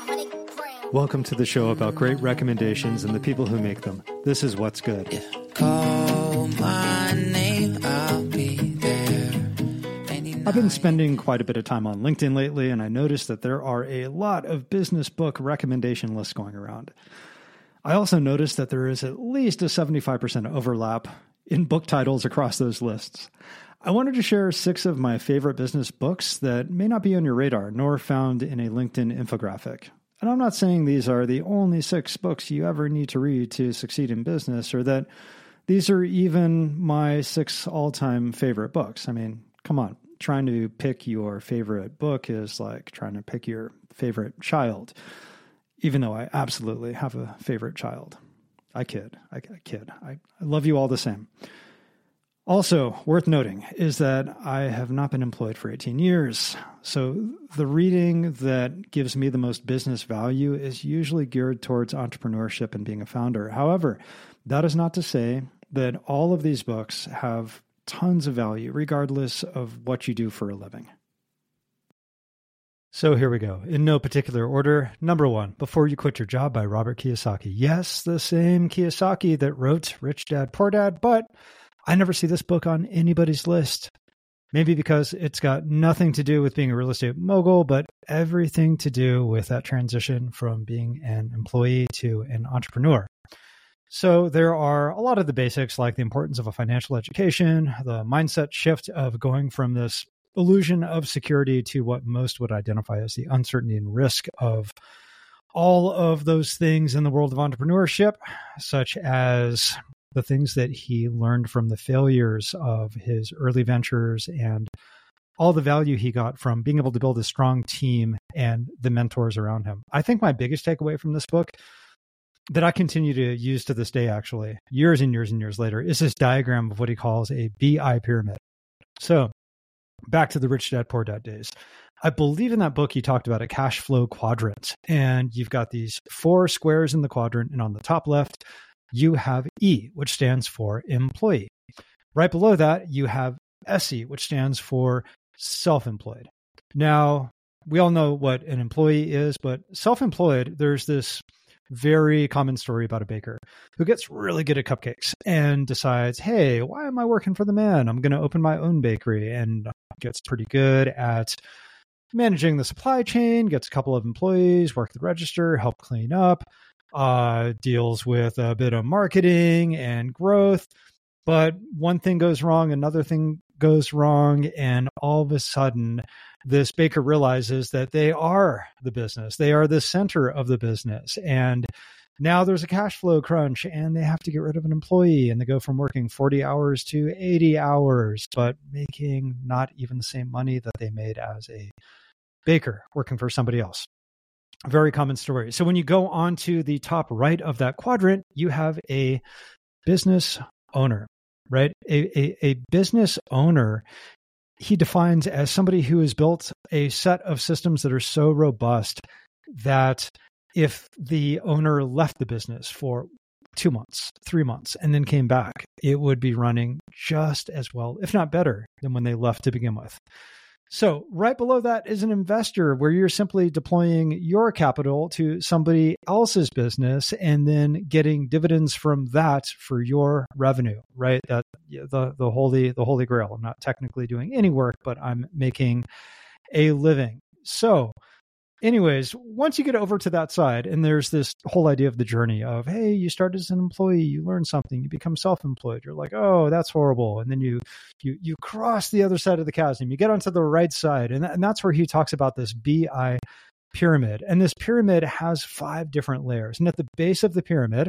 Welcome to the show about great recommendations and the people who make them. This is What's Good. Yeah. Call my name, I'll be there. I've been spending quite a bit of time on LinkedIn lately, and I noticed that there are a lot of business book recommendation lists going around. I also noticed that there is at least a 75% overlap in book titles across those lists. I wanted to share 6 of my favorite business books that may not be on your radar, nor found in a LinkedIn infographic. And I'm not saying these are the only 6 books you ever need to read to succeed in business, or that these are even my 6 all-time favorite books. I mean, come on. Trying to pick your favorite book is like trying to pick your favorite child, even though I absolutely have a favorite child. I kid. I love you all the same. Also, worth noting is that I have not been employed for 18 years. So the reading that gives me the most business value is usually geared towards entrepreneurship and being a founder. However, that is not to say that all of these books have tons of value, regardless of what you do for a living. So here we go. In no particular order. Number 1, Before You Quit Your Job by Robert Kiyosaki. Yes, the same Kiyosaki that wrote Rich Dad, Poor Dad, but I never see this book on anybody's list. Maybe because it's got nothing to do with being a real estate mogul, but everything to do with that transition from being an employee to an entrepreneur. So there are a lot of the basics, like the importance of a financial education, the mindset shift of going from this illusion of security to what most would identify as the uncertainty and risk of all of those things in the world of entrepreneurship, such as the things that he learned from the failures of his early ventures and all the value he got from being able to build a strong team and the mentors around him. I think my biggest takeaway from this book that I continue to use to this day, actually, years and years and years later, is this diagram of what he calls a BI pyramid. So back to the Rich Dad, Poor Dad days. I believe in that book, he talked about a cash flow quadrant, and you've got these 4 squares in the quadrant, and on the top left, you have E, which stands for employee. Right below that, you have SE, which stands for self-employed. Now, we all know what an employee is, but self-employed, there's this very common story about a baker who gets really good at cupcakes and decides, hey, why am I working for the man? I'm going to open my own bakery, and gets pretty good at managing the supply chain, gets a couple of employees, work the register, help clean up, deals with a bit of marketing and growth. But one thing goes wrong, another thing goes wrong, and all of a sudden, this baker realizes that they are the business. They are the center of the business. And now there's a cash flow crunch, and they have to get rid of an employee, and they go from working 40 hours to 80 hours, but making not even the same money that they made as a baker working for somebody else. A very common story. So when you go on to the top right of that quadrant, you have a business owner, right? A business owner, he defines as somebody who has built a set of systems that are so robust that if the owner left the business for 2 months, 3 months, and then came back, it would be running just as well, if not better, than when they left to begin with. So right below that is an investor, where you're simply deploying your capital to somebody else's business and then getting dividends from that for your revenue, right? That the holy grail. I'm not technically doing any work, but I'm making a living. So anyways, once you get over to that side, and there's this whole idea of the journey of, hey, you start as an employee, you learn something, you become self-employed. You're like, oh, that's horrible. And then you cross the other side of the chasm, you get onto the right side. And that's where he talks about this BI pyramid. And this pyramid has 5 different layers. And at the base of the pyramid,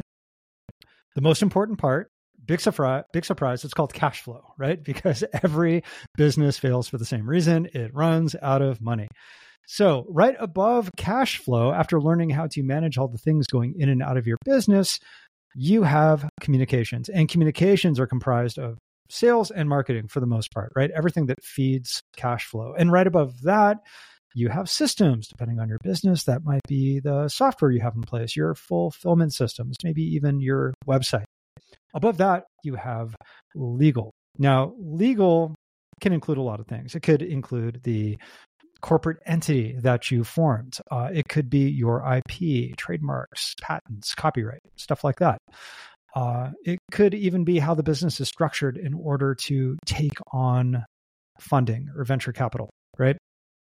the most important part, big surprise, it's called cash flow, right? Because every business fails for the same reason. It runs out of money. So right above cash flow, after learning how to manage all the things going in and out of your business, you have communications. And communications are comprised of sales and marketing for the most part, right? Everything that feeds cash flow. And right above that, you have systems. Depending on your business, that might be the software you have in place, your fulfillment systems, maybe even your website. Above that, you have legal. Now, legal can include a lot of things. It could include the corporate entity that you formed. It could be your IP, trademarks, patents, copyright, stuff like that. It could even be how the business is structured in order to take on funding or venture capital, right?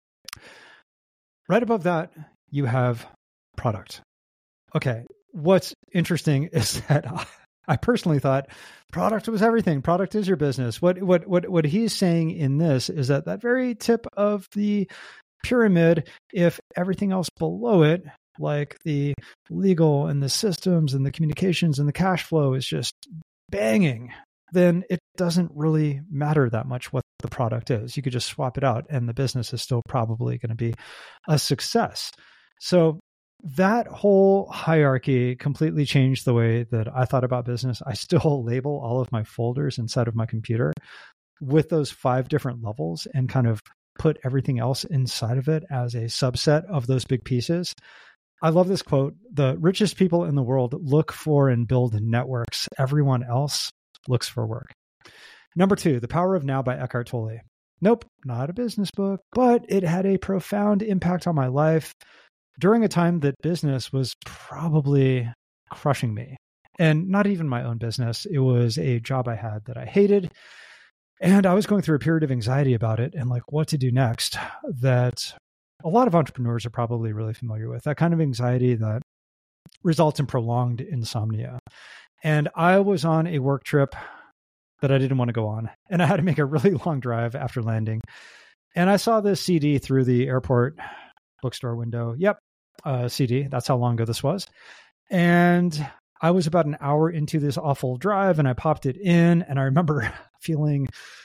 Right above that, you have product. Okay, what's interesting is that I personally thought product was everything. Product is your business. What he's saying in this is that very tip of the pyramid, if everything else below it, like the legal and the systems and the communications and the cash flow is just banging, then it doesn't really matter that much what the product is. You could just swap it out and the business is still probably going to be a success. So that whole hierarchy completely changed the way that I thought about business. I still label all of my folders inside of my computer with those 5 different levels and kind of put everything else inside of it as a subset of those big pieces. I love this quote: "The richest people in the world look for and build networks. Everyone else looks for work." Number 2, The Power of Now by Eckhart Tolle. Nope, not a business book, but it had a profound impact on my life during a time that business was probably crushing me. And not even my own business. It was a job I had that I hated. And I was going through a period of anxiety about it and like what to do next, that a lot of entrepreneurs are probably really familiar with. That kind of anxiety that results in prolonged insomnia. And I was on a work trip that I didn't want to go on. And I had to make a really long drive after landing. And I saw this CD through the airport bookstore window. Yep, CD. That's how long ago this was. And I was about an hour into this awful drive and I popped it in. And I remember feeling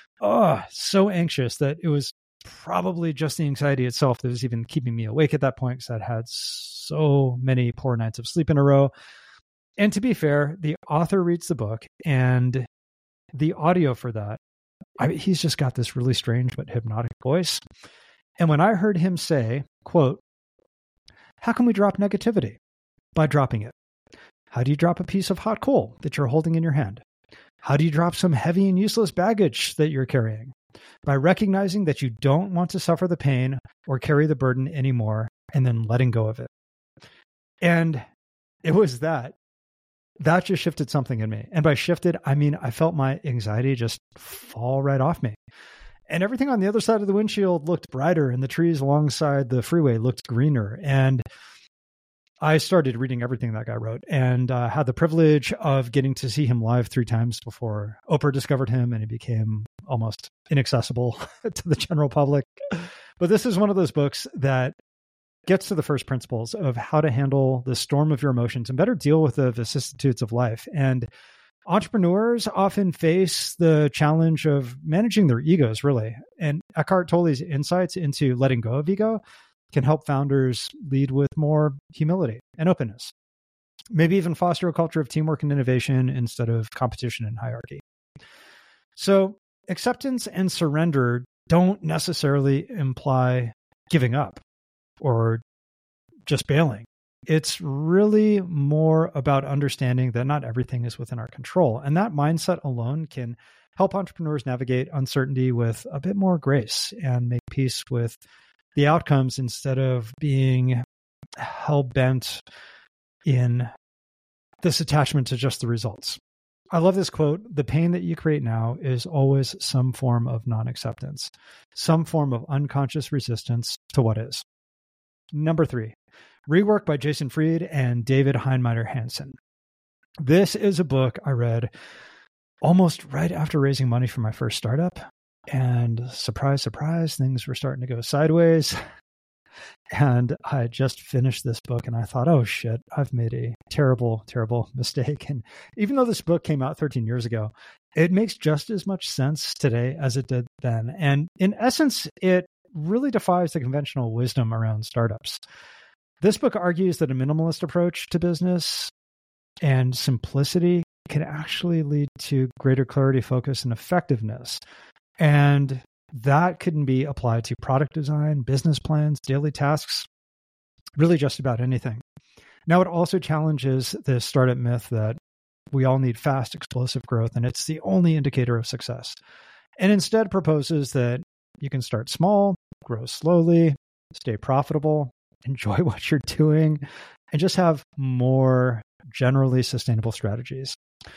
so anxious that it was probably just the anxiety itself that was even keeping me awake at that point, because I'd had so many poor nights of sleep in a row. And to be fair, the author reads the book, and the audio for that, he's just got this really strange but hypnotic voice. And when I heard him say, quote, "How can we drop negativity? By dropping it. How do you drop a piece of hot coal that you're holding in your hand? How do you drop some heavy and useless baggage that you're carrying? By recognizing that you don't want to suffer the pain or carry the burden anymore, and then letting go of it." And it was that just shifted something in me. And by shifted, I mean, I felt my anxiety just fall right off me. And everything on the other side of the windshield looked brighter, and the trees alongside the freeway looked greener. And I started reading everything that guy wrote, and had the privilege of getting to see him live 3 times before Oprah discovered him, and he became almost inaccessible to the general public. But this is one of those books that gets to the first principles of how to handle the storm of your emotions and better deal with the vicissitudes of life. And entrepreneurs often face the challenge of managing their egos, really. And Eckhart Tolle's insights into letting go of ego can help founders lead with more humility and openness. Maybe even foster a culture of teamwork and innovation instead of competition and hierarchy. So acceptance and surrender don't necessarily imply giving up or just bailing. It's really more about understanding that not everything is within our control. And that mindset alone can help entrepreneurs navigate uncertainty with a bit more grace and make peace with the outcomes instead of being hell-bent in this attachment to just the results. I love this quote: "The pain that you create now is always some form of non-acceptance, some form of unconscious resistance to what is." Number 3, Rework by Jason Fried and David Heinemeier Hansson. This is a book I read almost right after raising money for my first startup. And surprise, surprise, things were starting to go sideways. And I had just finished this book and I thought, oh shit, I've made a terrible, terrible mistake. And even though this book came out 13 years ago, it makes just as much sense today as it did then. And in essence, it really defies the conventional wisdom around startups. This book argues that a minimalist approach to business and simplicity can actually lead to greater clarity, focus, and effectiveness. And that can be applied to product design, business plans, daily tasks, really just about anything. Now, it also challenges the startup myth that we all need fast, explosive growth, and it's the only indicator of success. And instead proposes that you can start small, grow slowly, stay profitable, enjoy what you're doing, and just have more generally sustainable strategies.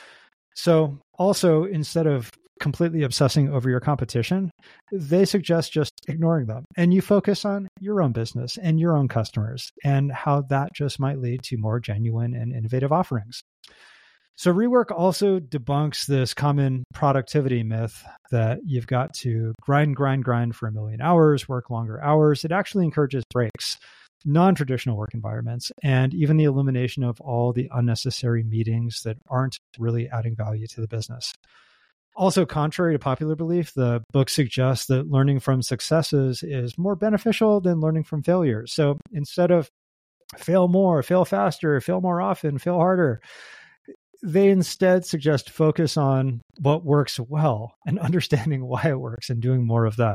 So also, instead of completely obsessing over your competition, they suggest just ignoring them and you focus on your own business and your own customers and how that just might lead to more genuine and innovative offerings. So Rework also debunks this common productivity myth that you've got to grind for 1 million hours, work longer hours. It actually encourages breaks, non-traditional work environments, and even the elimination of all the unnecessary meetings that aren't really adding value to the business. Also, contrary to popular belief, the book suggests that learning from successes is more beneficial than learning from failures. So instead of fail more, fail faster, fail more often, fail harder, they instead suggest focus on what works well and understanding why it works and doing more of that.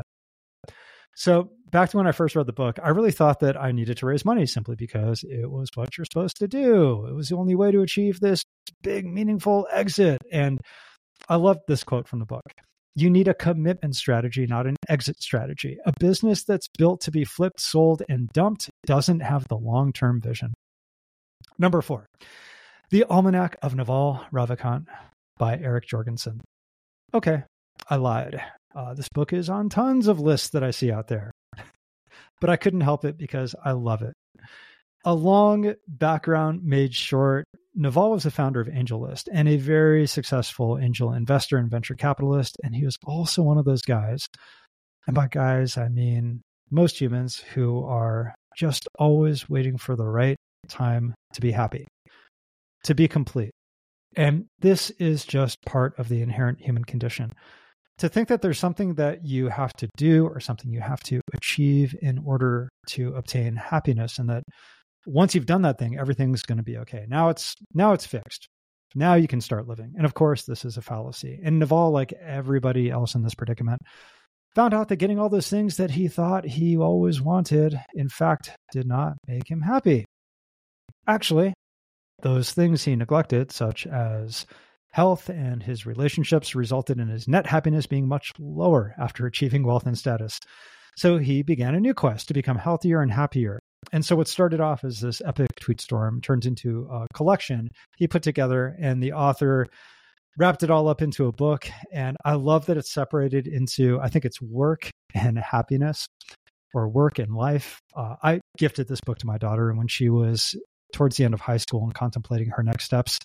So back to when I first read the book, I really thought that I needed to raise money simply because it was what you're supposed to do. It was the only way to achieve this big, meaningful exit. And I love this quote from the book. You need a commitment strategy, not an exit strategy. A business that's built to be flipped, sold, and dumped doesn't have the long-term vision. Number 4, The Almanac of Naval Ravikant by Eric Jorgensen. Okay, I lied. This book is on tons of lists that I see out there, but I couldn't help it because I love it. A long background made short, Naval was the founder of AngelList and a very successful angel investor and venture capitalist. And he was also one of those guys, and by guys, I mean most humans, who are just always waiting for the right time to be happy, to be complete. And this is just part of the inherent human condition. To think that there's something that you have to do or something you have to achieve in order to obtain happiness, and that once you've done that thing, everything's going to be okay. Now it's fixed. Now you can start living. And of course, this is a fallacy. And Naval, like everybody else in this predicament, found out that getting all those things that he thought he always wanted, in fact, did not make him happy. Actually, those things he neglected, such as health and his relationships, resulted in his net happiness being much lower after achieving wealth and status. So he began a new quest to become healthier and happier. And so what started off as this epic tweet storm turned into a collection he put together, and the author wrapped it all up into a book. And I love that it's separated into, I think it's work and happiness, or work and life. I gifted this book to my daughter, and when she was towards the end of high school and contemplating her next steps,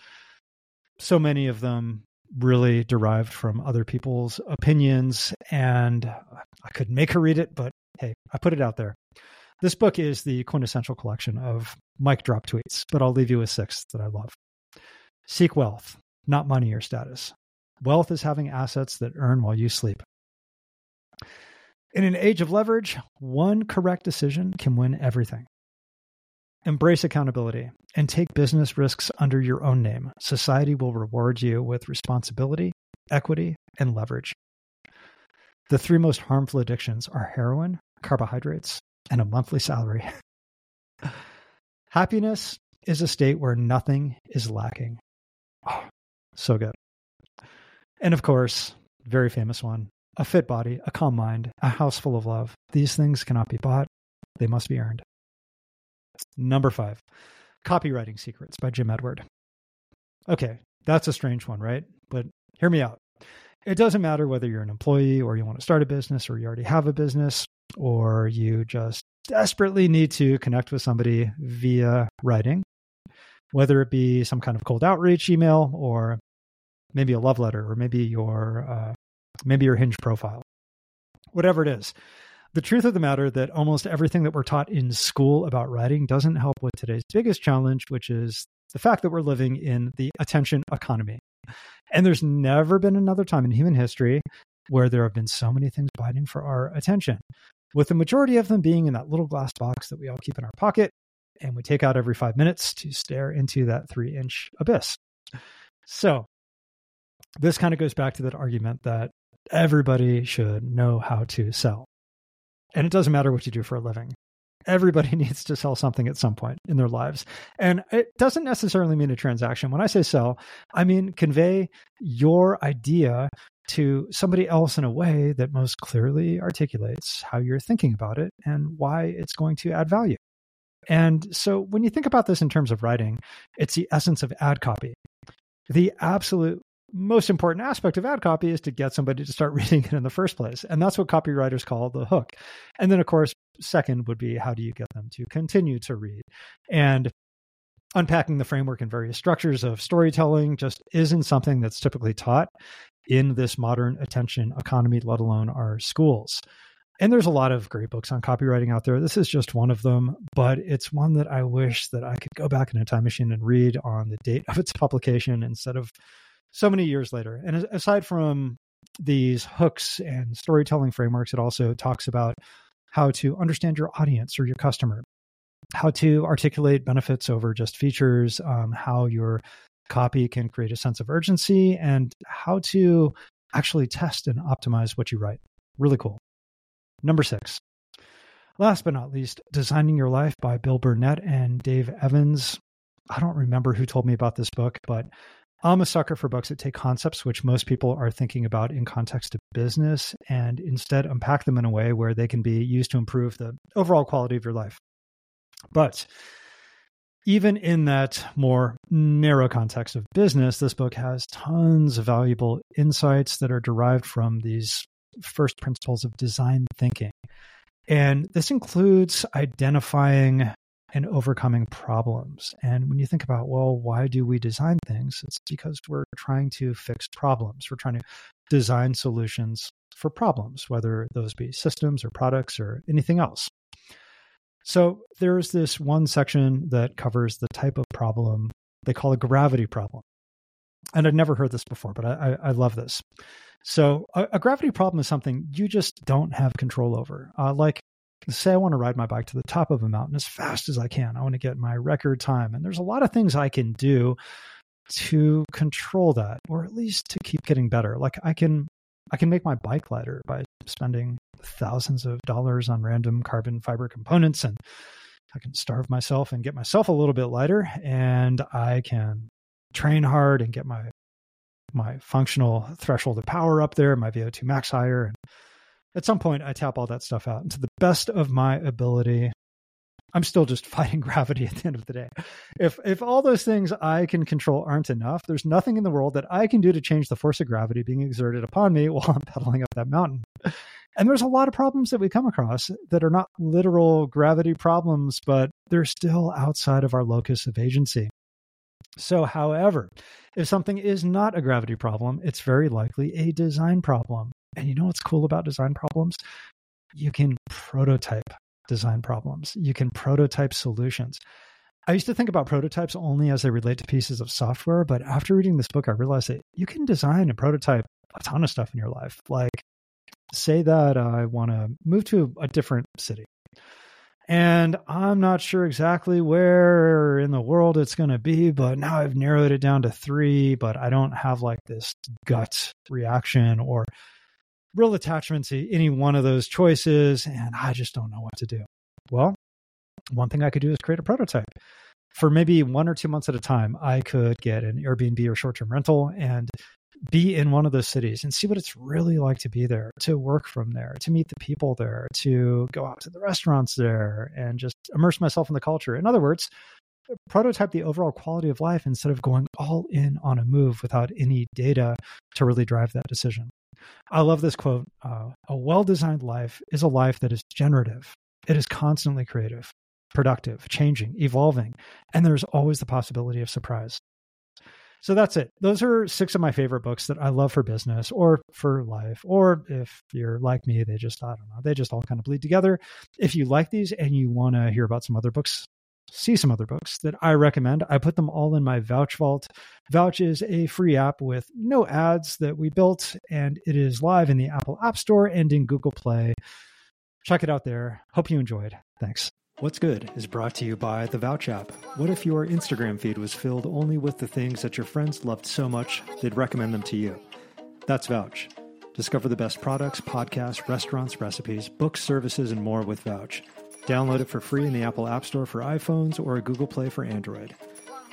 so many of them really derived from other people's opinions, and I couldn't make her read it, but hey, I put it out there. This book is the quintessential collection of mic drop tweets, but I'll leave you with 6 that I love. Seek wealth, not money or status. Wealth is having assets that earn while you sleep. In an age of leverage, one correct decision can win everything. Embrace accountability and take business risks under your own name. Society will reward you with responsibility, equity, and leverage. The 3 most harmful addictions are heroin, carbohydrates, and a monthly salary. Happiness is a state where nothing is lacking. Oh, so good. And of course, very famous one, a fit body, a calm mind, a house full of love. These things cannot be bought. They must be earned. Number 5, Copywriting Secrets by Jim Edward. Okay, that's a strange one, right? But hear me out. It doesn't matter whether you're an employee or you want to start a business or you already have a business or you just desperately need to connect with somebody via writing, whether it be some kind of cold outreach email or maybe a love letter or maybe your Hinge profile, whatever it is. The truth of the matter that almost everything that we're taught in school about writing doesn't help with today's biggest challenge, which is the fact that we're living in the attention economy. And there's never been another time in human history where there have been so many things biting for our attention, with the majority of them being in that little glass box that we all keep in our pocket and we take out every 5 minutes to stare into that 3-inch abyss. So this kind of goes back to that argument that everybody should know how to sell. And it doesn't matter what you do for a living. Everybody needs to sell something at some point in their lives. And it doesn't necessarily mean a transaction. When I say sell, I mean convey your idea to somebody else in a way that most clearly articulates how you're thinking about it and why it's going to add value. And so when you think about this in terms of writing, it's the essence of ad copy. The absolute most important aspect of ad copy is to get somebody to start reading it in the first place. And that's what copywriters call the hook. And then, of course, second would be how do you get them to continue to read? And unpacking the framework and various structures of storytelling just isn't something that's typically taught in this modern attention economy, let alone our schools. And there's a lot of great books on copywriting out there. This is just one of them, but it's one that I wish that I could go back in a time machine and read on the date of its publication instead of so many years later. And aside from these hooks and storytelling frameworks, it also talks about how to understand your audience or your customer, how to articulate benefits over just features, how your copy can create a sense of urgency, and how to actually test and optimize what you write. Really cool. Number 6. Last but not least, Designing Your Life by Bill Burnett and Dave Evans. I don't remember who told me about this book, but I'm a sucker for books that take concepts which most people are thinking about in context of business and instead unpack them in a way where they can be used to improve the overall quality of your life. But even in that more narrow context of business, this book has tons of valuable insights that are derived from these first principles of design thinking. And this includes identifying and overcoming problems. And when you think about, well, why do we design things? It's because we're trying to fix problems. We're trying to design solutions for problems, whether those be systems or products or anything else. So there's this one section that covers the type of problem they call a gravity problem. And I'd never heard this before, but I love this. So a gravity problem is something you just don't have control over. Like, say I want to ride my bike to the top of a mountain as fast as I can. I want to get my record time. And there's a lot of things I can do to control that, or at least to keep getting better. Like I can make my bike lighter by spending thousands of dollars on random carbon fiber components, and I can starve myself and get myself a little bit lighter, and I can train hard and get my functional threshold of power up there, my VO2 max higher. And at some point I tap all that stuff out. And to the best of my ability, I'm still just fighting gravity at the end of the day. If all those things I can control aren't enough, there's nothing in the world that I can do to change the force of gravity being exerted upon me while I'm pedaling up that mountain. And there's a lot of problems that we come across that are not literal gravity problems, but they're still outside of our locus of agency. So, however, if something is not a gravity problem, it's very likely a design problem. And you know what's cool about design problems? You can prototype design problems. You can prototype solutions. I used to think about prototypes only as they relate to pieces of software, but after reading this book, I realized that you can design and prototype a ton of stuff in your life. Like, say that I want to move to a different city. And I'm not sure exactly where in the world it's going to be, but now I've narrowed it down to 3, but I don't have like this gut reaction or real attachment to any one of those choices, and I just don't know what to do. Well, one thing I could do is create a prototype. For maybe 1 or 2 months at a time, I could get an Airbnb or short-term rental and be in one of those cities and see what it's really like to be there, to work from there, to meet the people there, to go out to the restaurants there and just immerse myself in the culture. In other words, prototype the overall quality of life instead of going all in on a move without any data to really drive that decision. I love this quote. A well-designed life is a life that is generative. It is constantly creative, productive, changing, evolving, and there's always the possibility of surprise. So that's it. Those are 6 of my favorite books that I love for business or for life. Or if you're like me, they just all kind of bleed together. If you like these and you want to hear about some other books, see some other books that I recommend, I put them all in my Vouch Vault. Vouch is a free app with no ads that we built, and it is live in the Apple App Store and in Google Play. Check it out there. Hope you enjoyed. Thanks. What's Good is brought to you by the Vouch app. What if your Instagram feed was filled only with the things that your friends loved so much, they'd recommend them to you? That's Vouch. Discover the best products, podcasts, restaurants, recipes, books, services, and more with Vouch. Download it for free in the Apple App Store for iPhones or Google Play for Android.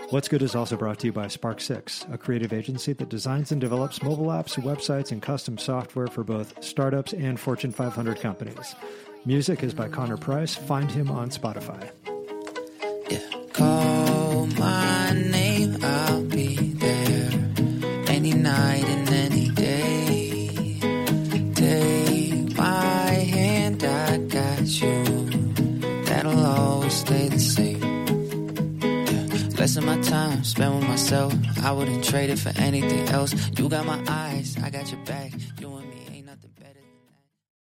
What's Good is also brought to you by Spark6, a creative agency that designs and develops mobile apps, websites, and custom software for both startups and Fortune 500 companies. Music is by Connor Price. Find him on Spotify. Yeah. Call my name, I'll be there. Any night and any day. Take my hand, I got you. That'll always stay the same. Yeah. Less of my time spent with myself. I wouldn't trade it for anything else. You got my eyes, I got your back. You and